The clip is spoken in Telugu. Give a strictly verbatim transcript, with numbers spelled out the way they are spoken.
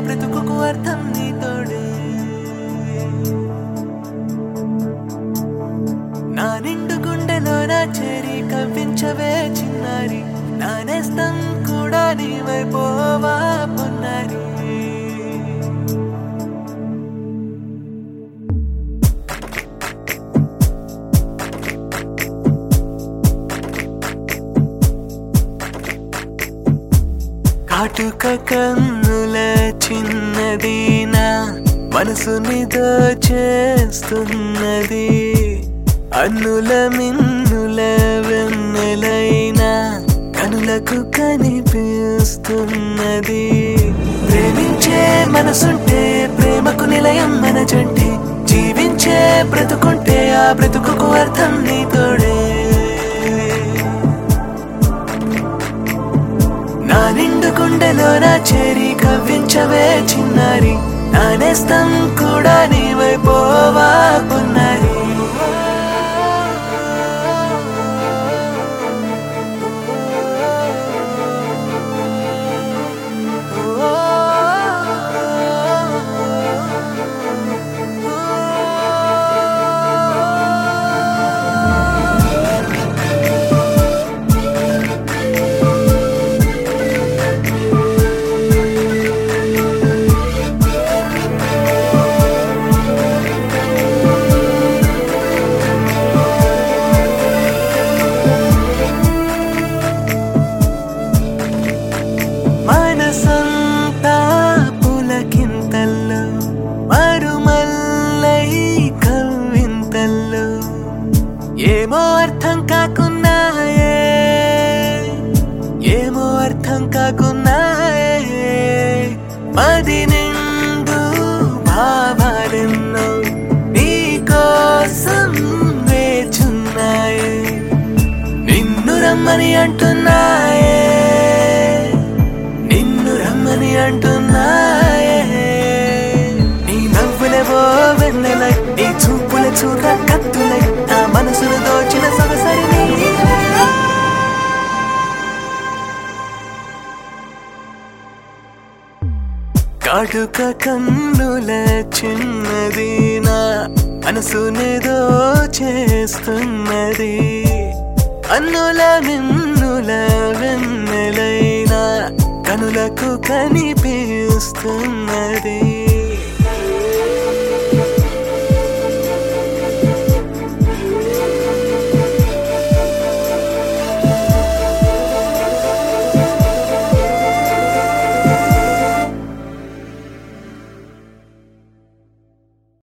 బ్రతుకుకు అర్థం నీ తోడే. నా నిండు గుండెలో నా చేరి కవ్వించవే చిన్నారి, నా నేస్తం కూడా నీవైపోవా పొన్నారి. కాటుక కన్నుల చిన్నది నా మనసుని దోచేస్తున్నది, అన్నుల మిన్నుల వెన్నెలైనా కనులకు కనిపిస్తున్నది. ప్రేమించే మనసుంటే ప్రేమకు నిలయం మన జంటే, జీవించే బ్రతుకుంటే ఆ బ్రతుకుకు అర్థం నీ తోడే. నా నిండు గుండెలో నా చేరి కవ్వించవే చిన్నారి, నా నేస్తం కూడా నీవైపోవా పొన్నారి. మనసంతా పులకింతల్లో మరుమల్లై కవ్వింతల్లో, ఏమో అర్థం కాకున్నాయే, ఏమో అర్థం కాకున్నాయే. మది నిండు భావాలెన్నో నీ కోసం వేచున్నాయే, నిన్ను రమ్మని అంటున్నాయే, నిన్ను రమ్మని అంటున్నాయే. నీ నవ్వులేవో వెన్నెలై, నీ చూపుల చూడ కత్తులై, నా మనసును దోచిన సొగసరి నీవే. కాటుక కన్నుల చిన్నది నా మనసుని దోచేస్తున్నది, అన్నుల మిన్నుల వెన్నెలైనా కనులకు కనిపిస్తున్నది.